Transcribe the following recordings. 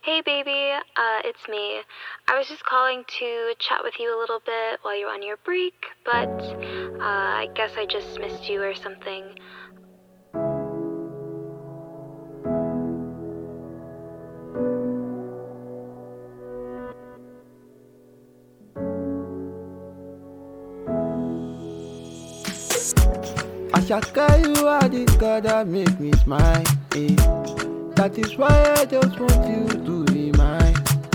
Hey baby, it's me. I was just calling to chat with you a little bit while you're on your break, but I guess I just missed you or something. Ashaka, you are the girl that make me smile. That is why I just want you to be mine.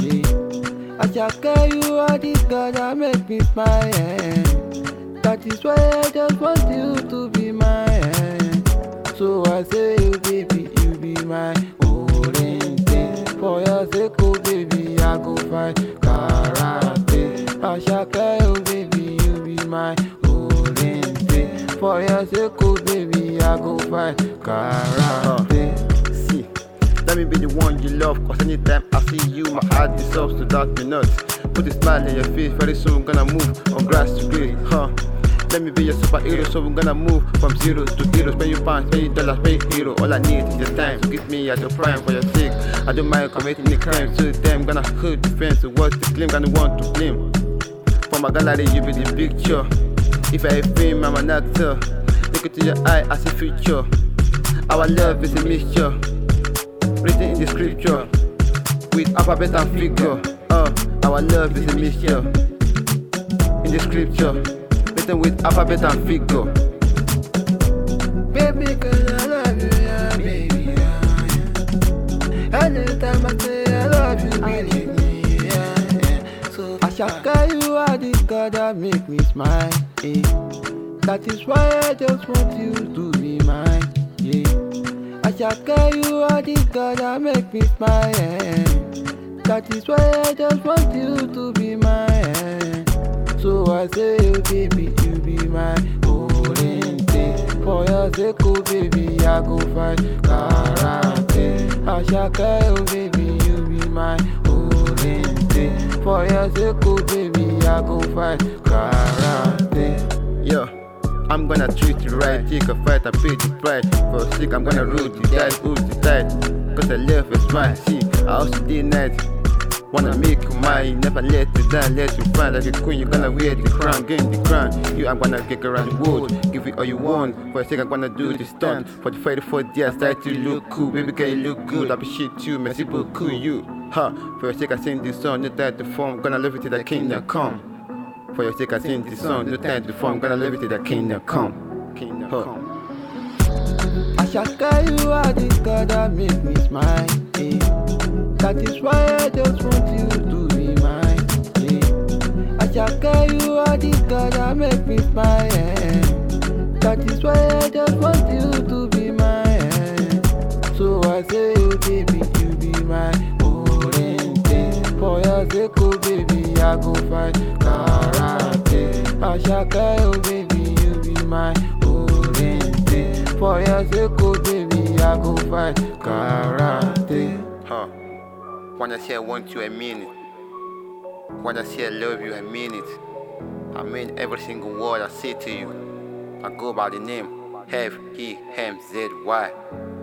Ashaka, you are the girl that make me smile. That is why I just want you to be mine. So I say, you baby, you be mine. Oriente. For your sake, oh baby, I go fight karate. Ashaka, oh baby, you be mine. For your sake, oh baby, I go fight karate. See, let me be the one you love, cause anytime I see you, my heart dissolves to doubt me not. Put a smile in your face, very soon gonna move from grass to green, Let me be your superhero, so we're gonna move from zero to hero. Spend your pounds, spend your dollars, spend your hero. All I need is your time, so give me at your prime for your sake. I don't mind committing the crime, so them gonna hold the fence. So what's the claim, gonna want to claim? For my gallery, you be the picture. If I fame, I'm an actor. Look into your eye, I see future. Our love is a mixture, written in the scripture, with alphabet and figure. Our love is a mixture, in the scripture, written with alphabet and figure. Baby, cause I love you, yeah, baby, yeah. Anytime I say I love you, believe me, yeah. So Ashaka, you are the girl that make me smile. That is why I just want you to be mine. Ashaka, you are the girl that make me smile. That is why I just want you to be mine. So I say, oh baby, you be mine. Oriente. For your sake, oh baby, I go fight karate. Ashaka, oh baby, you be mine. Oriente. For your sake, oh baby, I go fight karate. Yo, I'm gonna treat you right, take a fight and pay the price. For a sick, I'm gonna roll the dice, hold the tide. Cause the love is mine, see, I also day night. Wanna make you mine, never let you down, let you find like a queen, you're gonna wear the crown, gain the crown. You, I'm gonna get around the world, give you all you want. For a second, I'm gonna do the stunt. For the 34 days, I start to look cool, baby, can you look good? I appreciate you, merci beaucoup, you. For a second, I sing this song, no time to form, gonna love it till the kingdom come. For your sake, I sing this song, no time to form, gonna love it till the kingdom come. Kingdom come. Ashaka, you are the girl that make me smile. That is why I just want you to be mine. Ashaka, you are the girl that make me smile. That is why I just want you to be mine. So I say, oh baby, you be mine. Oriente. For your sake, oh baby, I go fight karate. Ashaka, oh baby, you be mine. Oriente. For your sake, oh baby, I go fight karate. Wanna say I want you, I mean it. Wanna say I love you, I mean it. I mean every single word I say to you. I go by the name Have He Hem ZY.